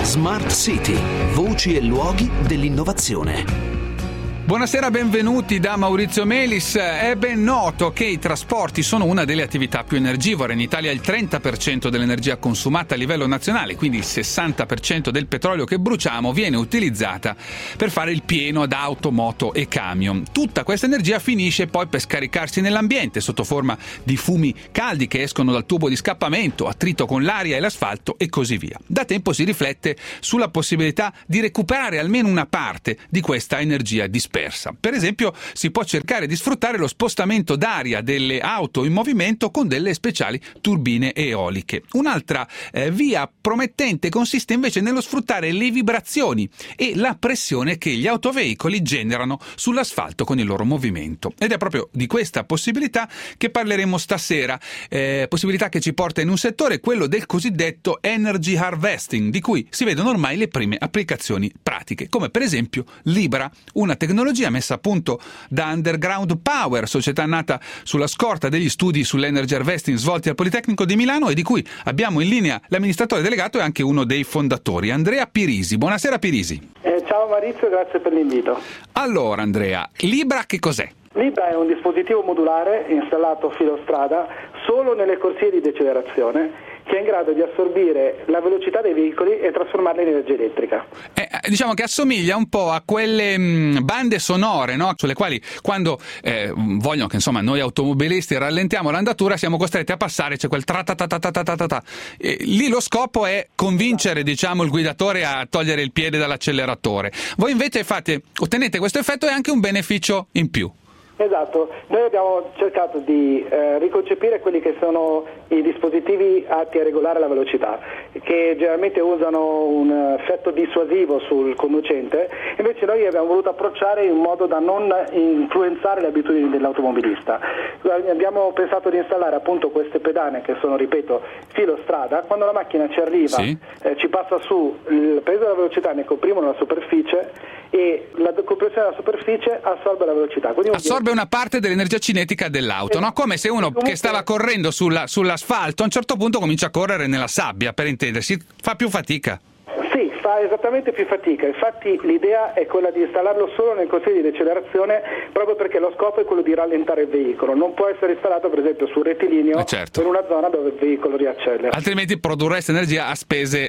Smart City, voci e luoghi dell'innovazione. Buonasera, benvenuti da Maurizio Melis. È ben noto che i trasporti sono una delle attività più energivore. In Italia il 30% dell'energia consumata a livello nazionale, quindi il 60% del petrolio che bruciamo, viene utilizzata per fare il pieno ad auto, moto e camion. Tutta questa energia finisce poi per scaricarsi nell'ambiente sotto forma di fumi caldi che escono dal tubo di scappamento, attrito con l'aria e l'asfalto e così via. Da tempo si riflette sulla possibilità di recuperare almeno una parte di questa energia dispersa. Per esempio, si può cercare di sfruttare lo spostamento d'aria delle auto in movimento con delle speciali turbine eoliche. Un'altra via promettente consiste invece nello sfruttare le vibrazioni e la pressione che gli autoveicoli generano sull'asfalto con il loro movimento. Ed è proprio di questa possibilità che parleremo stasera, possibilità che ci porta in un settore, quello del cosiddetto energy harvesting, di cui si vedono ormai le prime applicazioni pratiche, come per esempio Libra, una tecnologia messa a punto da Underground Power, società nata sulla scorta degli studi sull'energy harvesting svolti al Politecnico di Milano e di cui abbiamo in linea l'amministratore delegato e anche uno dei fondatori, Andrea Pirisi. Buonasera Pirisi. Ciao Maurizio, grazie per l'invito. Allora Andrea, Libra che cos'è? Libra è un dispositivo modulare installato filo strada solo nelle corsie di decelerazione, che è in grado di assorbire la velocità dei veicoli e trasformarla in energia elettrica. Diciamo che assomiglia un po' a quelle bande sonore, no? Sulle quali quando vogliono che insomma noi automobilisti rallentiamo l'andatura siamo costretti a passare, c'è quel tra-ta-ta-ta-ta-ta-ta-ta. Lì lo scopo è convincere, diciamo, il guidatore a togliere il piede dall'acceleratore. Voi invece ottenete questo effetto e anche un beneficio in più. Esatto, noi abbiamo cercato di riconcepire quelli che sono i dispositivi atti a regolare la velocità, che generalmente usano un effetto dissuasivo sul conducente, invece noi abbiamo voluto approcciare in modo da non influenzare le abitudini dell'automobilista. Abbiamo pensato di installare appunto queste pedane che sono, ripeto, filo strada. Quando la macchina ci arriva, sì, ci passa su il peso della velocità, ne comprimono la superficie e la compressione della superficie assorbe la velocità. Quindi assorbe una parte dell'energia cinetica dell'auto, no? Come se uno che stava correndo sull'asfalto a un certo punto comincia a correre nella sabbia, per intendersi, fa più fatica. Sì, fa esattamente più fatica. Infatti l'idea è quella di installarlo solo nel consiglio di decelerazione, proprio perché lo scopo è quello di rallentare il veicolo. Non può essere installato per esempio sul rettilineo, certo, in una zona dove il veicolo riaccelera. Altrimenti produrreste energia a spese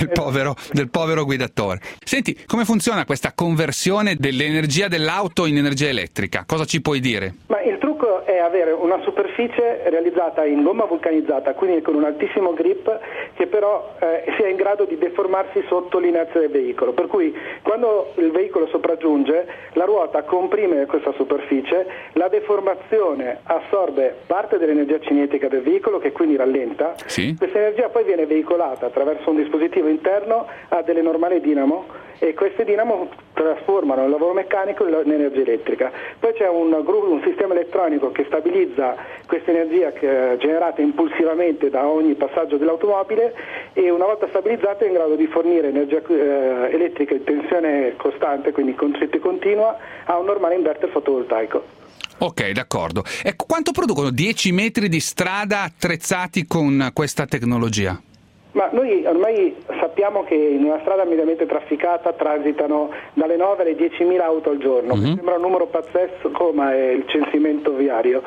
del povero guidatore. Senti, come funziona questa conversione dell'energia dell'auto in energia elettrica? Cosa ci puoi dire? Ma il trucco è avere una superficie realizzata in gomma vulcanizzata, quindi con un altissimo grip, che però sia in grado di deformarsi sotto l'inerzia del veicolo, per cui quando il veicolo sopraggiunge la ruota comprime questa superficie, la deformazione assorbe parte dell'energia cinetica del veicolo che quindi rallenta, sì, questa energia poi viene veicolata attraverso un dispositivo interno a delle normali dinamo e queste dinamo trasformano il lavoro meccanico in energia elettrica. Poi c'è un sistema elettronico che stabilizza questa energia generata impulsivamente da ogni passaggio dell'automobile e una volta stabilizzata è in grado di fornire energia elettrica in tensione costante, quindi corrente continua, a un normale inverter fotovoltaico. Ok, d'accordo. Ecco, quanto producono 10 metri di strada attrezzati con questa tecnologia? Ma noi ormai sappiamo che in una strada mediamente trafficata transitano dalle 9 alle 10.000 auto al giorno, che sembra un numero pazzesco, ma è il censimento viario.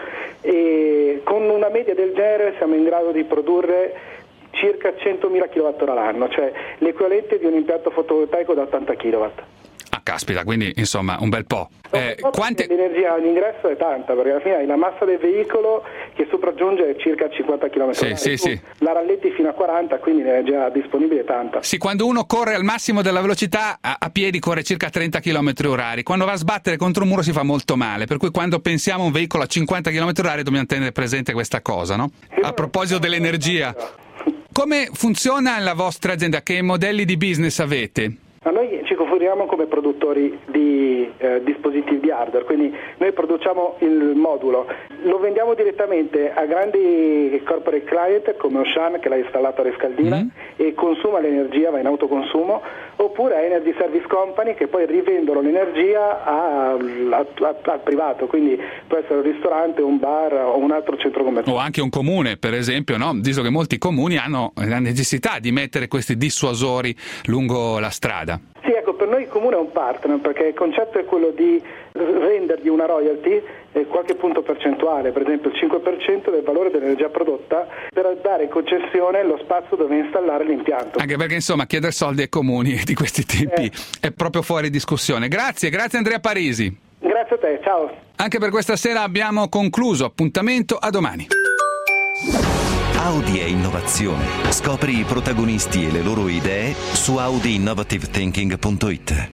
E con una media del genere siamo in grado di produrre circa 100.000 kWh l'anno, cioè l'equivalente di un impianto fotovoltaico da 80 kW. Ah, caspita, quindi insomma un bel po'. L'energia all'ingresso è tanta, perché alla fine hai la massa del veicolo che sopraggiunge circa 50 km. Sì. La rallenti fino a 40, quindi l'energia disponibile è tanta. Sì, quando uno corre al massimo della velocità a piedi corre circa 30 km orari. Quando va a sbattere contro un muro si fa molto male, per cui quando pensiamo a un veicolo a 50 km orari dobbiamo tenere presente questa cosa, no? A proposito dell'energia, come funziona la vostra azienda? Che modelli di business avete? Ma noi ci fatturiamo come produttori di dispositivi di hardware, quindi noi produciamo il modulo, lo vendiamo direttamente a grandi corporate client come Auchan, che l'ha installato a Rescaldina e consuma l'energia, va in autoconsumo, oppure a Energy Service Company che poi rivendono l'energia al privato, quindi può essere un ristorante, un bar o un altro centro commerciale. O anche un comune, per esempio, no? Visto che molti comuni hanno la necessità di mettere questi dissuasori lungo la strada. Sì, ecco, per noi il comune è un partner, perché il concetto è quello di rendergli una royalty qualche punto percentuale, per esempio il 5% del valore dell'energia prodotta, per dare in concessione lo spazio dove installare l'impianto. Anche perché insomma chiedere soldi ai comuni di questi tempi è proprio fuori discussione. Grazie Andrea Parisi. Grazie a te, ciao. Anche per questa sera abbiamo concluso, appuntamento a domani. Audi è innovazione. Scopri i protagonisti e le loro idee su audiinnovativethinking.it.